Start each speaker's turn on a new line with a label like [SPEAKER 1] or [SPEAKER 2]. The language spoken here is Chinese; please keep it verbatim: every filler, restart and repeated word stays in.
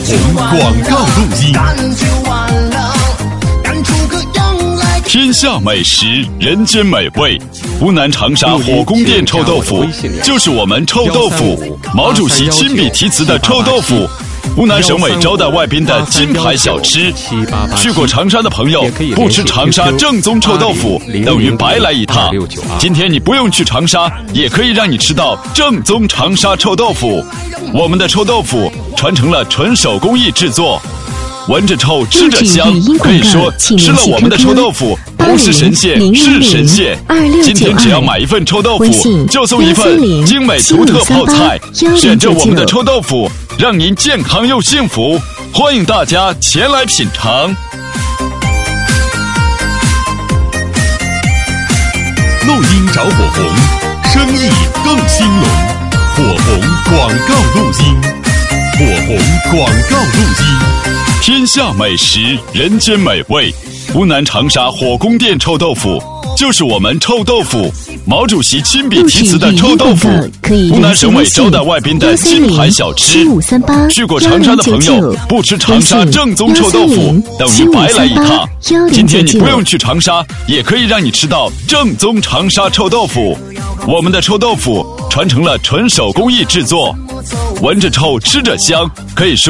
[SPEAKER 1] 红广告录音。天下美食，人间美味，湖南长沙火宫殿臭豆腐就是我们臭豆腐。毛主席亲笔题词的臭豆腐，湖南省委招待外宾的金牌小吃。去过长沙的朋友，不吃长沙正宗臭豆腐等于白来一趟。今天你不用去长沙，也可以让你吃到正宗长沙臭豆腐。我们的臭豆腐传承了纯手工艺制作，闻着臭吃着香，可以说吃了我们的臭豆腐不是神仙是神仙。今天只要买一份臭豆腐，就送一份精美独特泡菜，选择我们的臭豆腐，让您健康又幸福。欢迎大家前来品尝。 录音找火红，生意更兴隆。火红广告录音，火红广告录音。天下美食，人间美味，湖南长沙火宫殿臭豆腐就是我们臭豆腐。毛主席亲笔题词的臭豆腐，湖南省委招待外宾的金牌小吃。去过长沙的朋友，不吃长沙正宗臭豆腐等于白来一趟。今天你不用去长沙，也可以让你吃到正宗长沙臭豆腐。我们的臭豆腐传承了纯手工艺制作，闻着臭吃着香，可以说